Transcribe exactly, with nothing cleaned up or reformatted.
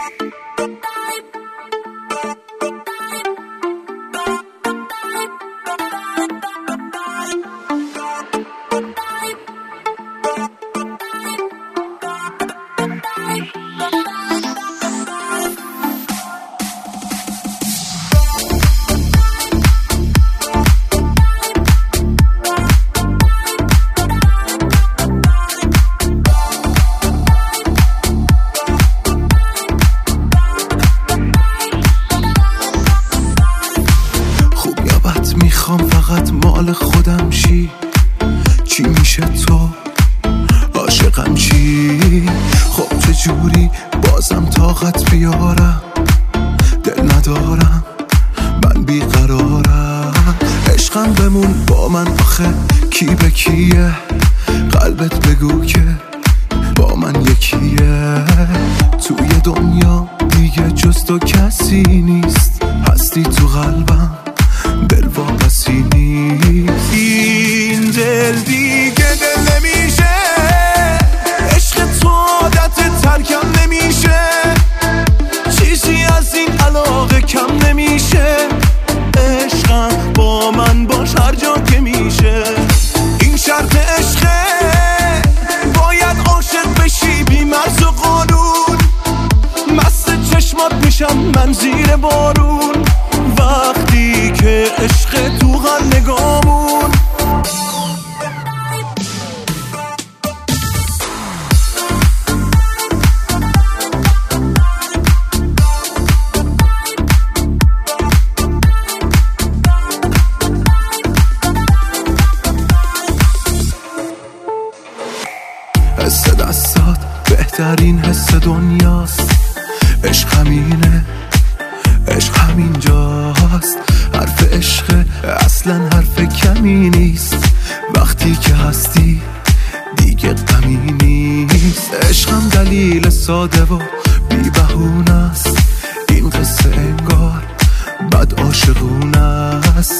میخوام فقط مال خودم شی، چی میشه تو عاشقم چی؟ خب چجوری بازم طاقت بیارم، دل ندارم من بیقرارم. عشقم بمون با من آخه کی به کیه، قلبت بگو که با من یکیه. توی دنیا دیگه جز تو کسی نیست، هستی تو قلبم دل واپسی نیست. این دل دیگه دل نمیشه، عشق تو عادت ترکم نمیشه، چیزی از این علاقه کم نمیشه. عشقم با من باش هر جا که میشه، این شرط عشقه باید عاشق بشی بی مرز و قانون. مست چشمات میشم من زیر بارون، وقتی که عشق تو هر نگامون. حس دستات بهترین حس دنیاست، عشق همینه، عشق همینجاست. حرف عشق اصلا حرف کمی نیست، وقتی که هستی دیگه غمی نیست. عشقم دلیل ساده و بی بهونه است، این قصه انگار بد عاشقونه است.